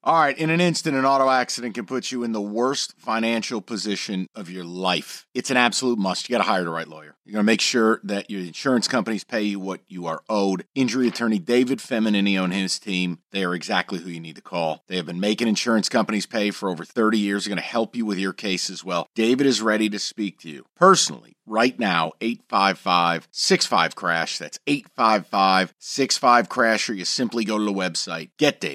All right, in an instant, an auto accident can put you in the worst financial position of your life. It's an absolute must. You got to hire the right lawyer. You're going to make sure that your insurance companies pay you what you are owed. Injury attorney David Feminini and his team, they are exactly who you need to call. They have been making insurance companies pay for over 30 years. They're going to help you with your case as well. David is ready to speak to you personally. Right now, 855-65-CRASH. That's 855-65-CRASH, or you simply go to the website,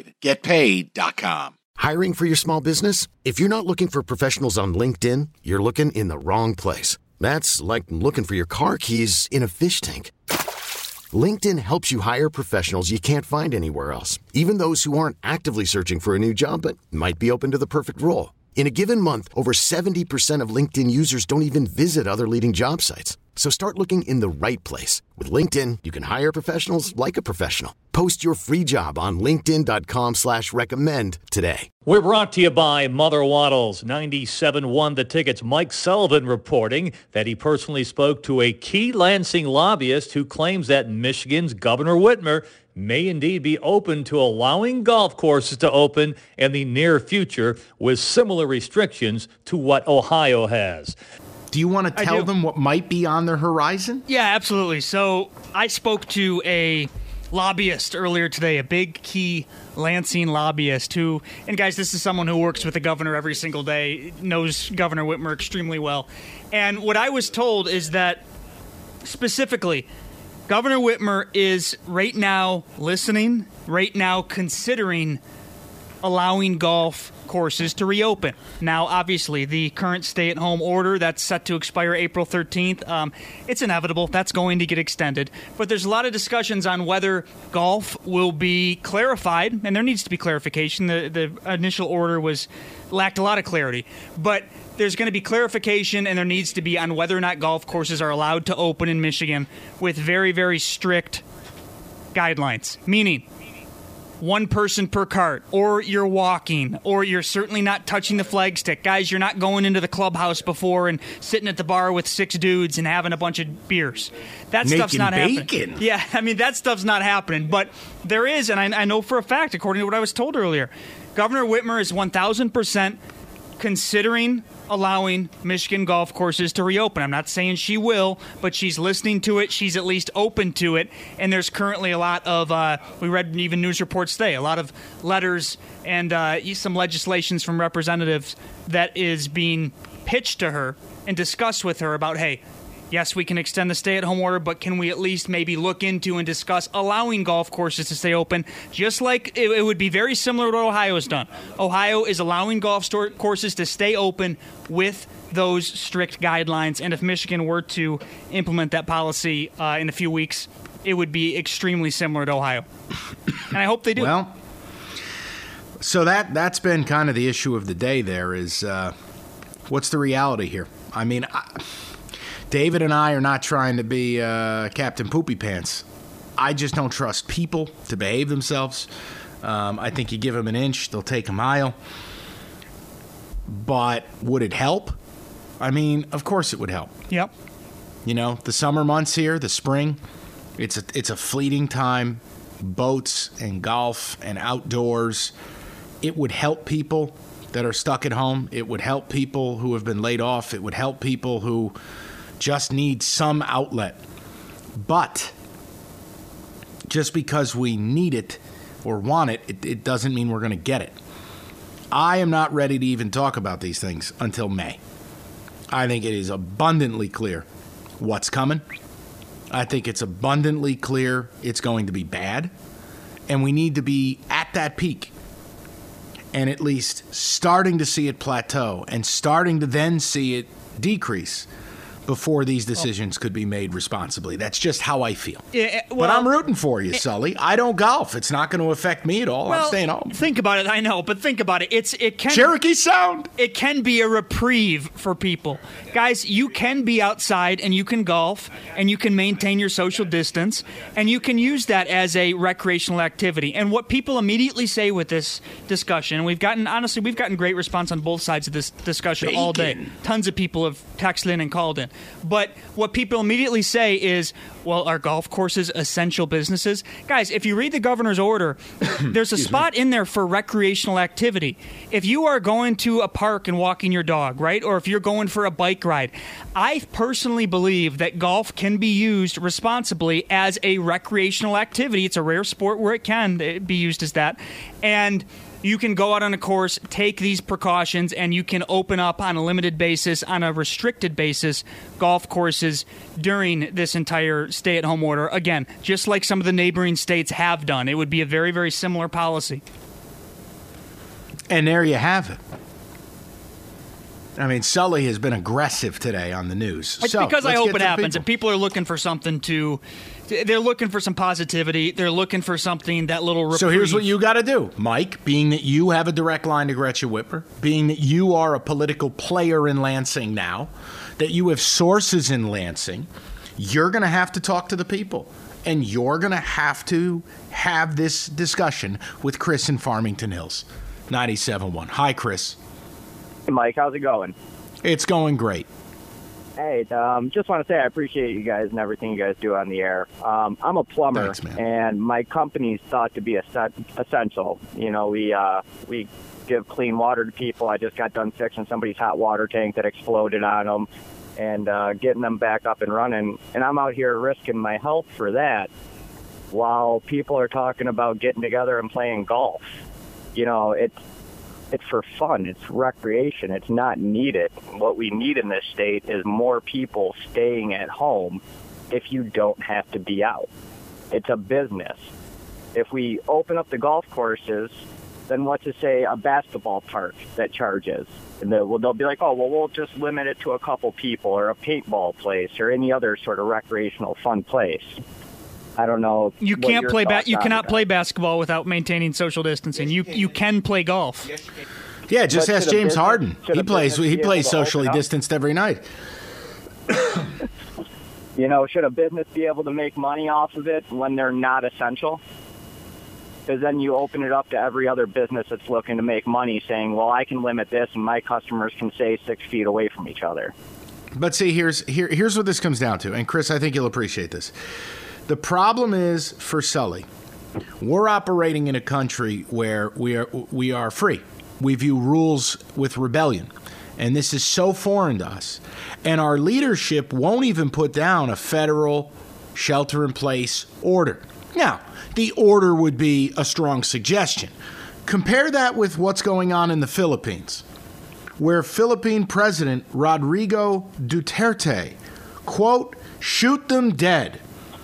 getdavidgetpaid.com. Hiring for your small business? If you're not looking for professionals on LinkedIn, you're looking in the wrong place. That's like looking for your car keys in a fish tank. LinkedIn helps you hire professionals you can't find anywhere else, even those who aren't actively searching for a new job but might be open to the perfect role. In a given month, over 70% of LinkedIn users don't even visit other leading job sites. So start looking in the right place. With LinkedIn, you can hire professionals like a professional. Post your free job on linkedin.com/recommend today. We're brought to you by Mother Waddles. 97.1 The Ticket's Mike Sullivan reporting that he personally spoke to a key Lansing lobbyist who claims that Michigan's Governor Whitmer may indeed be open to allowing golf courses to open in the near future with similar restrictions to what Ohio has. Do you want to tell them what might be on their horizon? Yeah, absolutely. So I spoke to a lobbyist earlier today, a big key Lansing lobbyist who, and guys, this is someone who works with the governor every single day, knows Governor Whitmer extremely well. And what I was told is that specifically, Governor Whitmer is right now listening, right now considering allowing golf courses to reopen. Now, obviously, the current stay-at-home order that's set to expire April 13th, it's inevitable. That's going to get extended. But there's a lot of discussions on whether golf will be clarified, and there needs to be clarification. The initial order lacked a lot of clarity. But there's going to be clarification, and there needs to be on whether or not golf courses are allowed to open in Michigan with very, very strict guidelines, meaning one person per cart, or you're walking, or you're certainly not touching the flagstick. Guys, you're not going into the clubhouse before and sitting at the bar with 6 dudes and having a bunch of beers. That stuff's not happening. Yeah, I mean, that stuff's not happening. But there is, and I know for a fact, according to what I was told earlier, Governor Whitmer is 1,000% considering allowing Michigan golf courses to reopen. I'm not saying she will, but she's listening to it. She's at least open to it. And there's currently a lot of, we read even news reports today, a lot of letters and some legislations from representatives that is being pitched to her and discussed with her about, hey, yes, we can extend the stay-at-home order, but can we at least maybe look into and discuss allowing golf courses to stay open, just like it would be very similar to what Ohio has done. Ohio is allowing golf courses to stay open with those strict guidelines, and if Michigan were to implement that policy in a few weeks, it would be extremely similar to Ohio. And I hope they do. Well, so that's been kind of the issue of the day there is what's the reality here? I mean, David and I are not trying to be Captain Poopy Pants. I just don't trust people to behave themselves. I think you give them an inch, they'll take a mile. But would it help? I mean, of course it would help. Yep. You know, the summer months here, the spring, it's a fleeting time. Boats and golf and outdoors. It would help people that are stuck at home. It would help people who have been laid off. It would help people who just need some outlet. But just because we need it or want it, it doesn't mean we're going to get it. I am not ready to even talk about these things until May. I think it is abundantly clear what's coming. I think it's abundantly clear it's going to be bad. And we need to be at that peak and at least starting to see it plateau and starting to then see it decrease before these decisions could be made responsibly. That's just how I feel. Yeah, well, but I'm rooting for you, Sully. I don't golf. It's not going to affect me at all. Well, I'm staying home. Think about it. I know, but think about it. It can Cherokee Sound. It can be a reprieve for people. Guys, you can be outside and you can golf and you can maintain your social distance and you can use that as a recreational activity. And what people immediately say with this discussion, we've gotten great response on both sides of this discussion all day. Tons of people have texted in and called in. But what people immediately say is, well, are golf courses essential businesses? Guys, if you read the governor's order, there's a spot in there for recreational activity. If you are going to a park and walking your dog, right, or if you're going for a bike ride, I personally believe that golf can be used responsibly as a recreational activity. It's a rare sport where it can be used as that. And you can go out on a course, take these precautions, and you can open up on a limited basis, on a restricted basis, golf courses during this entire stay-at-home order. Again, just like some of the neighboring states have done. It would be a very, very similar policy. And there you have it. I mean, Sully has been aggressive today on the news. It's because I hope it happens. And people are looking for something they're looking for some positivity. They're looking for something, that little reprieve. So here's what you got to do, Mike, being that you have a direct line to Gretchen Whitmer, being that you are a political player in Lansing now, that you have sources in Lansing, you're going to have to talk to the people. And you're going to have this discussion with Chris in Farmington Hills, 97.1. Hi, Chris. Hey, Mike. How's it going? It's going great. Hey, just want to say I appreciate you guys and everything you guys do on the air. I'm a plumber, Thanks, man. And my company's thought to be essential. You know, we give clean water to people. I just got done fixing somebody's hot water tank that exploded on them and getting them back up and running. And I'm out here risking my health for that while people are talking about getting together and playing golf. You know, it's for fun. It's recreation. It's not needed. What we need in this state is more people staying at home if you don't have to be out. It's a business. If we open up the golf courses, then what's to say a basketball park that charges? And they'll be like, oh, well, we'll just limit it to a couple people, or a paintball place, or any other sort of recreational fun place. I don't know. You can't play you cannot play basketball without maintaining social distancing. You can play golf. Yeah, just ask James Harden. He plays socially distanced every night. You know, should a business be able to make money off of it when they're not essential? Because then you open it up to every other business that's looking to make money, saying, well, I can limit this and my customers can stay 6 feet away from each other. But see, here's what this comes down to. And Chris, I think you'll appreciate this. The problem is, for Sully, we're operating in a country where we are free. We view rules with rebellion. And this is so foreign to us. And our leadership won't even put down a federal shelter-in-place order. Now, the order would be a strong suggestion. Compare that with what's going on in the Philippines, where Philippine President Rodrigo Duterte, quote, shoot them dead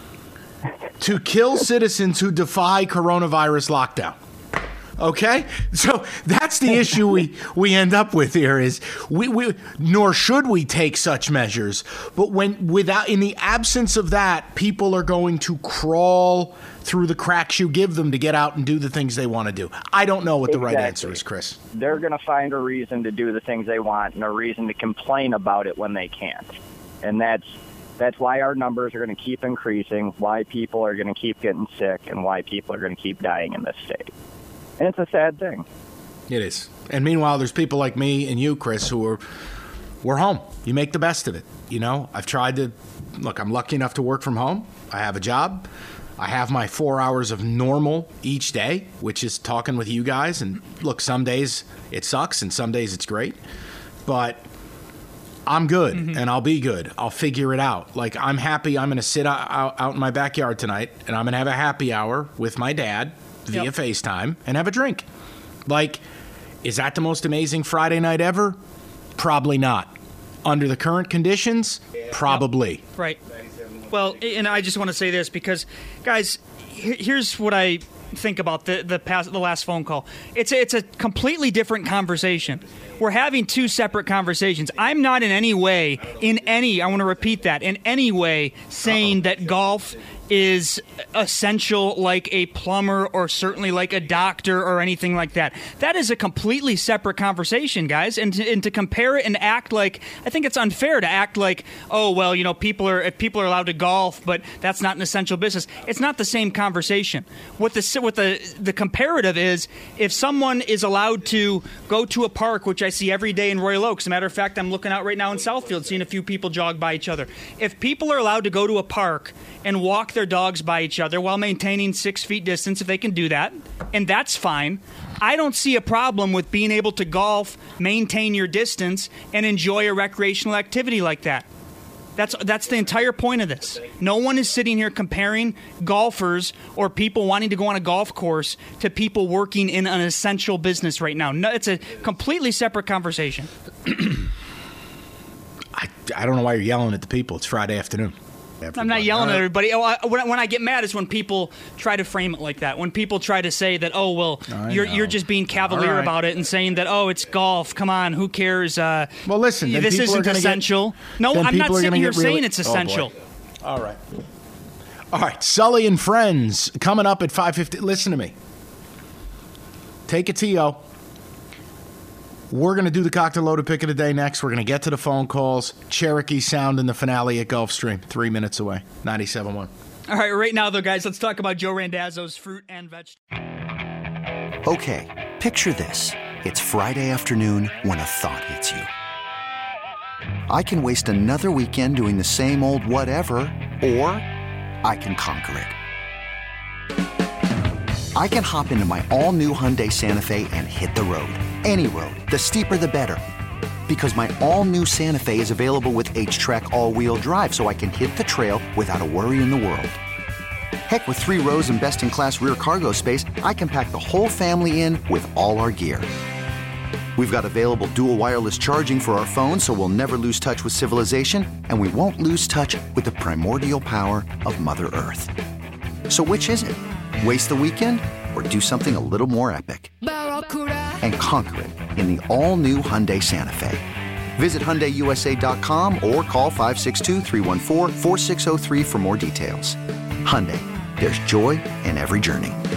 to kill citizens who defy coronavirus lockdown. Okay? So that's the issue we end up with here is we nor should we take such measures, but in the absence of that, people are going to crawl through the cracks you give them to get out and do the things they want to do. I don't know what the right answer is, Chris. They're going to find a reason to do the things they want and a reason to complain about it when they can't. And that's why our numbers are going to keep increasing, why people are going to keep getting sick, and why people are going to keep dying in this state. And it's a sad thing. It is. And meanwhile, there's people like me and you, Chris, we're home. You make the best of it. You know, I've tried to, look, I'm lucky enough to work from home. I have a job. I have my 4 hours of normal each day, which is talking with you guys. And look, some days it sucks and some days it's great. But I'm good, and I'll be good. I'll figure it out. Like, I'm happy. I'm going to sit out in my backyard tonight, and I'm going to have a happy hour with my dad via FaceTime and have a drink. Like, is that the most amazing Friday night ever? Probably not. Under the current conditions, probably. Yep. Right. Well, and I just want to say this because, guys, here's what I think about the last phone call. It's a completely different conversation. We're having two separate conversations. I'm not in any way, I want to repeat that, in any way saying that golf is essential like a plumber or certainly like a doctor or anything like that. That is a completely separate conversation, guys. And to compare it and act like, I think it's unfair to act like, oh, well, you know, people are allowed to golf, but that's not an essential business. It's not the same conversation. What the comparative is, if someone is allowed to go to a park, which I see every day in Royal Oaks. As a matter of fact, I'm looking out right now in Southfield, seeing a few people jog by each other. If people are allowed to go to a park and walk their dogs by each other while maintaining 6 feet distance, if they can do that, and that's fine, I don't see a problem with being able to golf, maintain your distance, and enjoy a recreational activity like that. That's the entire point of this. No one is sitting here comparing golfers or people wanting to go on a golf course to people working in an essential business right now. No, it's a completely separate conversation. I don't know why you're yelling at the people. It's Friday afternoon. I'm not yelling at everybody. When I get mad is when people try to frame it like that. When people try to say that, oh, well, you're just being cavalier about it and saying that, oh, it's golf. Come on, who cares? Well, listen, this isn't essential. No, I'm not sitting here saying it's essential. All right. Sully and Friends coming up at 5:50. Listen to me. Take it to yo. We're going to do the cocktail loaded pick of the day next. We're going to get to the phone calls. Cherokee Sound in the finale at Gulfstream. 3 minutes away. 97.1. All right, right now, though, guys, let's talk about Joe Randazzo's fruit and vegetables. Okay, picture this. It's Friday afternoon when a thought hits you. I can waste another weekend doing the same old whatever, or I can conquer it. I can hop into my all-new Hyundai Santa Fe and hit the road. Any road. The steeper, the better. Because my all-new Santa Fe is available with H-Track all-wheel drive, so I can hit the trail without a worry in the world. Heck, with 3 rows and best-in-class rear cargo space, I can pack the whole family in with all our gear. We've got available dual wireless charging for our phones, so we'll never lose touch with civilization, and we won't lose touch with the primordial power of Mother Earth. So which is it? Waste the weekend or do something a little more epic? And conquer it in the all-new Hyundai Santa Fe. Visit HyundaiUSA.com or call 562-314-4603 for more details. Hyundai, there's joy in every journey.